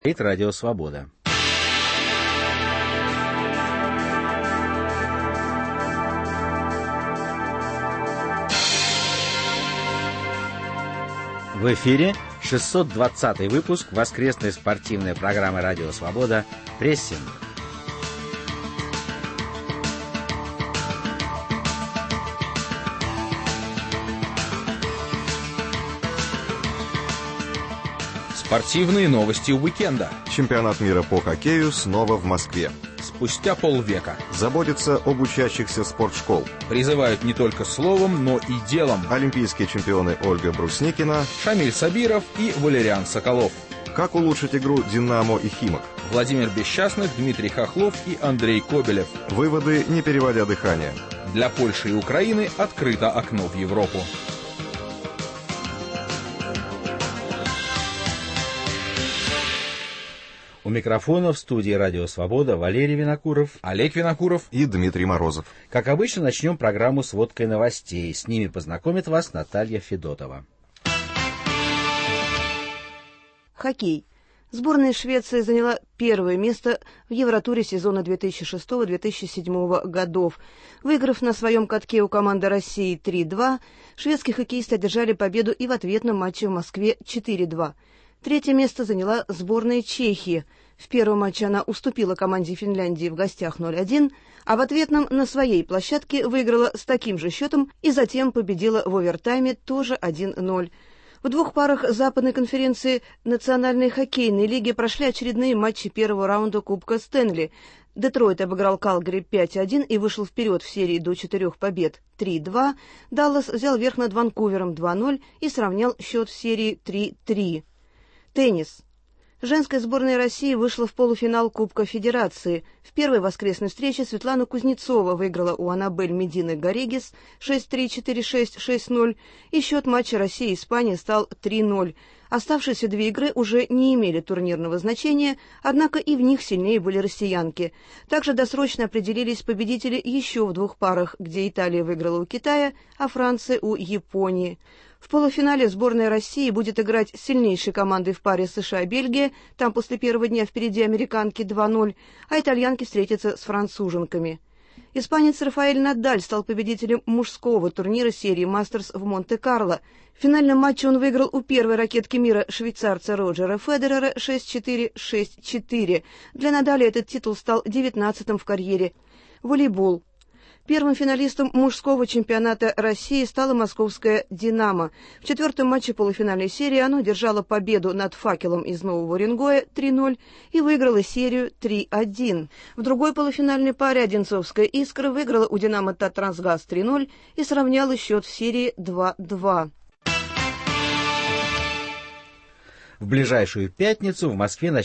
Радио Свобода. В эфире 620-й выпуск воскресной спортивной программы «Радио Свобода» «Прессинг». Спортивные новости уикенда. Чемпионат мира по хоккею снова в Москве. Спустя полвека. Заботятся об учащихся спортшкол. Призывают не только словом, но и делом. Олимпийские чемпионы Ольга Брусникина, Шамиль Сабиров и Валериан Соколов. Как улучшить игру «Динамо» и «Химок». Владимир Бесчастных, Дмитрий Хохлов и Андрей Кобелев. Выводы, не переводя дыхание. Для Польши и Украины открыто окно в Европу. У микрофона в студии «Радио Свобода» Валерий Винокуров, Олег Винокуров и Дмитрий Морозов. Как обычно, начнем программу с водкой новостей. С ними познакомит вас Наталья Федотова. Хоккей. Сборная Швеции заняла первое место в Евротуре сезона 2006-2007 годов. Выиграв на своем катке у команды России 3-2, шведские хоккеисты одержали победу и в ответном матче в Москве 4-2. Третье место заняла сборная Чехии. В первом матче она уступила команде Финляндии в гостях 0-1, а в ответном на своей площадке выиграла с таким же счетом и затем победила в овертайме тоже 1-0. В двух парах западной конференции Национальной хоккейной лиги прошли очередные матчи первого раунда Кубка Стэнли. Детройт обыграл Калгари 5-1 и вышел вперед в серии до 4 побед 3-2. Даллас взял верх над Ванкувером 2-0 и сравнял счет в серии 3-3. Теннис. Женская сборная России вышла в полуфинал Кубка Федерации. В первой воскресной встрече Светлана Кузнецова выиграла у Анабель Медины Гарригес 6-3, 4-6, 6-0, и счет матча Россия-Испания стал 3-0. Оставшиеся две игры уже не имели турнирного значения, однако и в них сильнее были россиянки. Также досрочно определились победители еще в двух парах, где Италия выиграла у Китая, а Франция у Японии. В полуфинале сборная России будет играть с сильнейшей командой в паре США-Бельгия, там после первого дня впереди американки 2-0, а итальянки встретятся с француженками. Испанец Рафаэль Надаль стал победителем мужского турнира серии «Мастерс» в Монте-Карло. В финальном матче он выиграл у первой ракетки мира швейцарца Роджера Федерера 6-4, 6-4. Для Надаля этот титул стал 19-м в карьере. Волейбол. Первым финалистом мужского чемпионата России стала московская «Динамо». В четвертом матче полуфинальной серии оно держало победу над «Факелом» из Нового Уренгоя 3-0 и выиграло серию 3-1. В другой полуфинальной паре «Одинцовская Искра» выиграла у «Динамо» «Таттрансгаз» 3-0 и сравняла счет в серии 2-2. В ближайшую пятницу в Москве